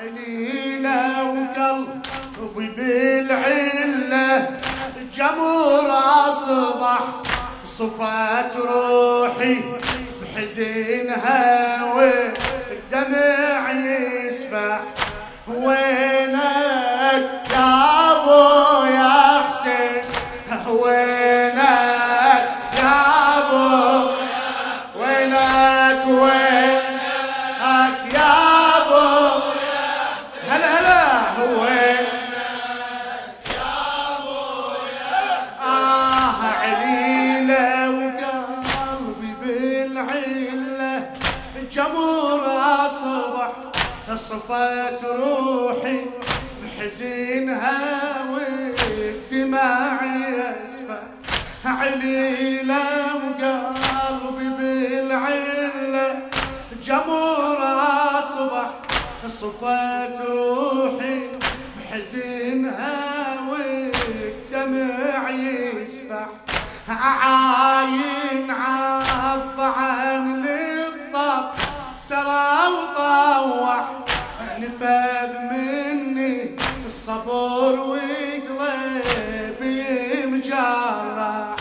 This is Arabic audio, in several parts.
علينا وقلبي بالعلة جمر أصبح صفات روحي بحزنها والدمع يسبح. وينك يا ابو يا حسين وينك يا ابو وينك يا ابو هلا هلا وينك يا ابو عليلة وقلبي بالعلة جمر أصبح صفات روحي بحزنها والدمع يسفح. عليلة وقلبي بالعلة جمر أصبح صفات روحي بحزنها والدمع يسفح. عاين عف عن للطف سرى وطوح نفذ مني الصبر وقلبي مجرح.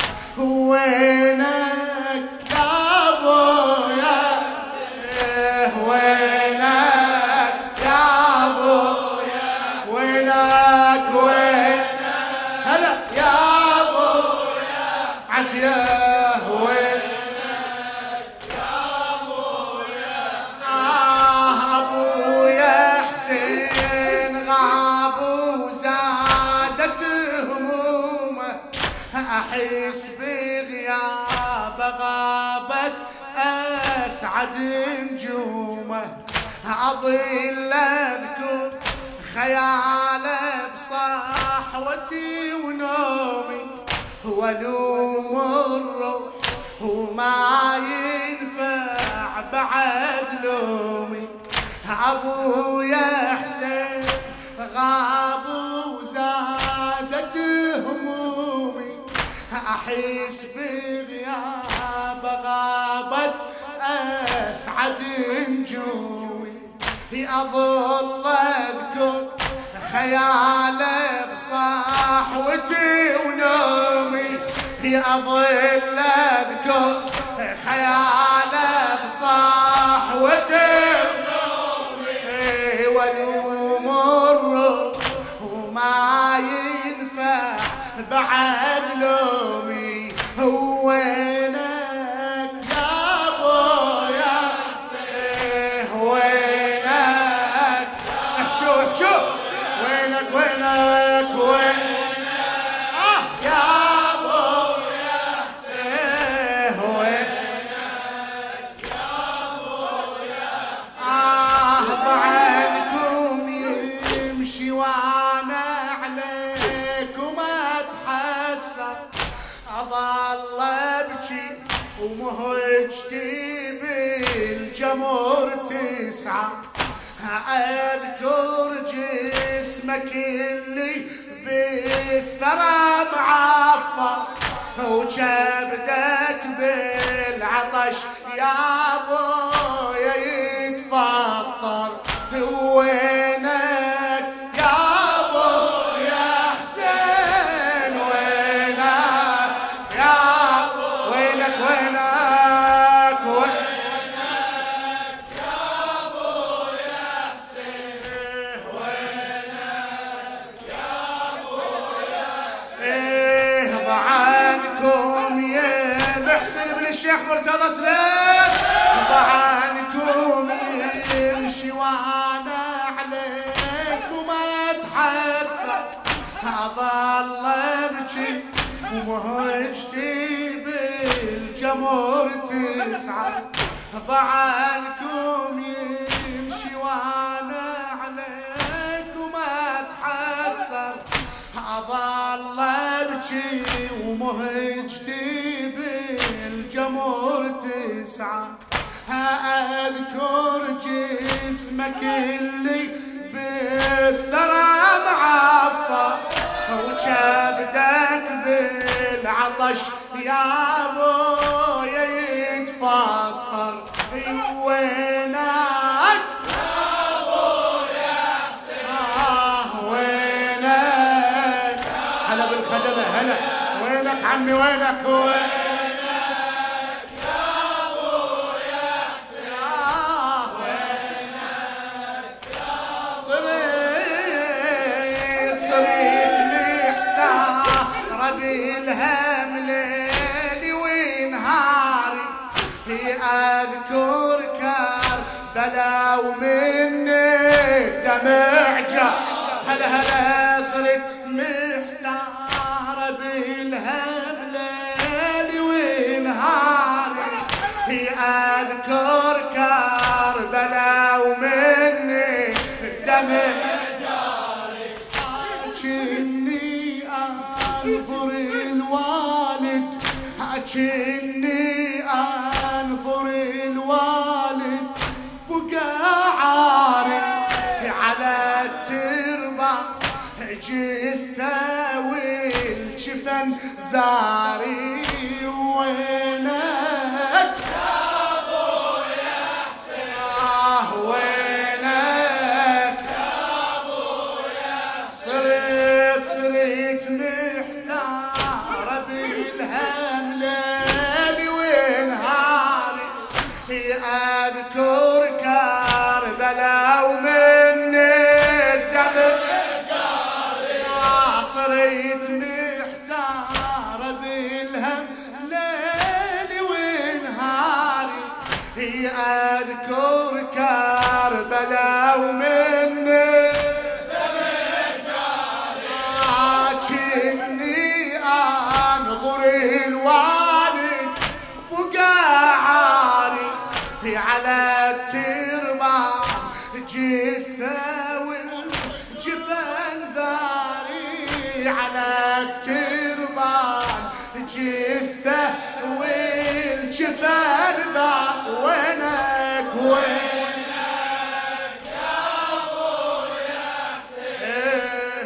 وينك يا ابو يا وينك يا ابو وينك هلا يا ابو عافيه أحس بغياب غابت أسعد نجومه. أظل أذكر خياله بصحوتي ونومي ولوم الروح وما ينفع بعد لومي. أبويا حسين غاب وزادت همومي. أحس بغياب غابت أسعد نجومي. أظل أذكر خياله بصحوتي ونومي. أظل أذكر خياله بصحوتي ونومي ولوم الروح وما ينفع بعد لومي. وينك يا ابو يا وينك شوف وينك يا ابو وينك يا ابو عنكم يمشي وانا عليكم اتحسر. اظل ابكي ومهجتي بالجمر تسعى. اذكر جسمك اللي بالثرى معفر وجبدك بالعطش يا ابويا يتفطر. وينك يا ابو يا حسين وينك يا وينك يا ابو يا حسين وينك يا ابو يا حسين. عنكم يا محسن بن الشيخ مرتضى سليم عنكم يمشي وانا عليكم اتحسر. اظل ابكي ومهجتي بالجمر تسعى. عنكم يمشي وانا عليكم اتحسر. اظل ابكي ومهجتي بالجمر تسعى. اذكر جسمك اللي بالثرى معفر وجبدك بالعطش يا ابويا يتفطر. وينك يا ابويا وينك عمي وينك صريت محتار بالهم ليلي ونهاري اذكر كربلا ومني دمع جار هلا هلا صرت محتار بالهم ليلي ونهاري اذكر كربلا ومني دمع كني انظر الوالد كني انظر الوالد بقى عاري على التربه جثه والجفن ذاري وينك يا ابو يا حسين وينك يا ابو يا صرت محتار بالهم ليلي ونهاري اذكر كربلا ومني الدمع صرت محتار بالهم ليلي ونهاري اذكر كربلا ومني كني انظر الوالد بقى عاري على التربه جثه والجفن ذاري على التربان جثه والجفن ذاري وينك يا ابو يا حسين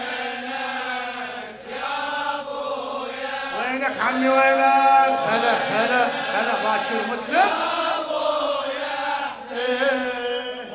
وينك عمي وينك هلا هلا هلا باشر مسلم ابو يا حسين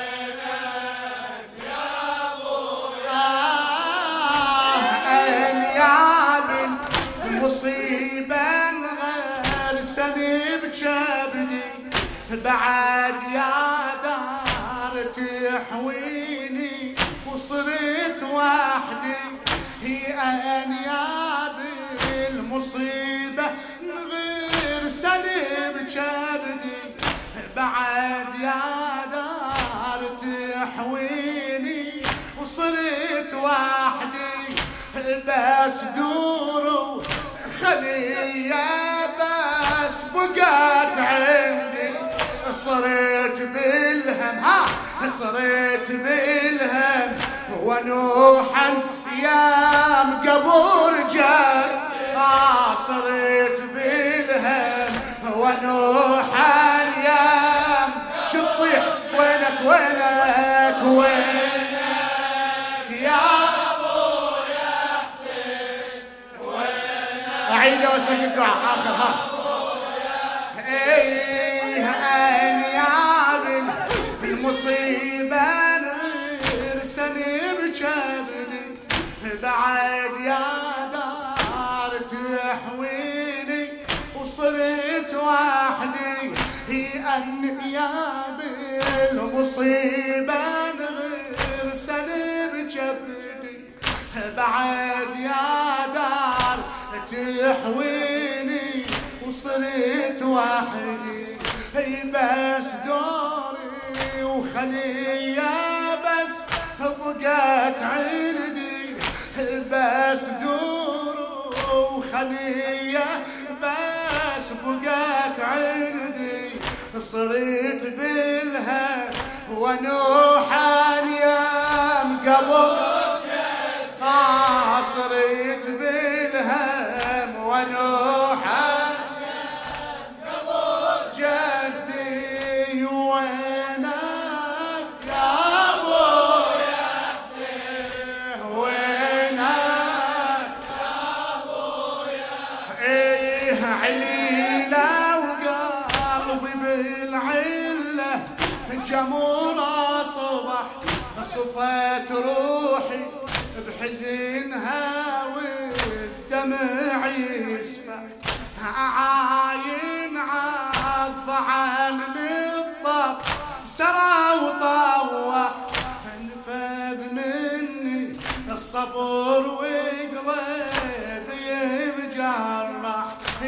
انياب المصيبه انغرسني بجبدي بعد يا دار تحويني وصرت وحدي هي انياب المصيبه انغرسني بجبدي بعد يا دار تحويني وصرت وحدي بس دور خليه بس بقات عندي صرت بالهم صرت بالهم ونوحا يا مقبور جار صرت بالهم ونوحا يا شو تصيح وينك يا ابو يا حسين اعيد واسق الدعاء اخر ايه انياب المصيبه نرسني بجبلي بعد يا دار تحويني وصرت وحدي هي انياب المصيبه نرسني بجبلي بعد يا دار تحويني وصرت وحدي بس دوري وخليه بس بقات عندي بس دور وخليه بس بقات عندي صرت بالها ونوحا يا مقبور صرت بالهم ونوحا جدي وينك يا ابو يا حسين وينك يا ابو يا ايه عليله وقلبي بالعله جمورة صبح صفت روحي بحزنها والدمع عاين عف عن للطف سرى وطوح انفذ مني الصبر وقلبي مجرح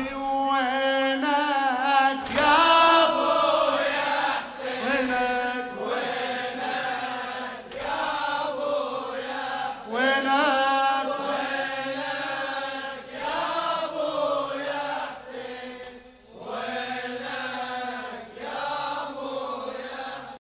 وينك يا ابو يا حسين وينك يا ابو يا حسين وينك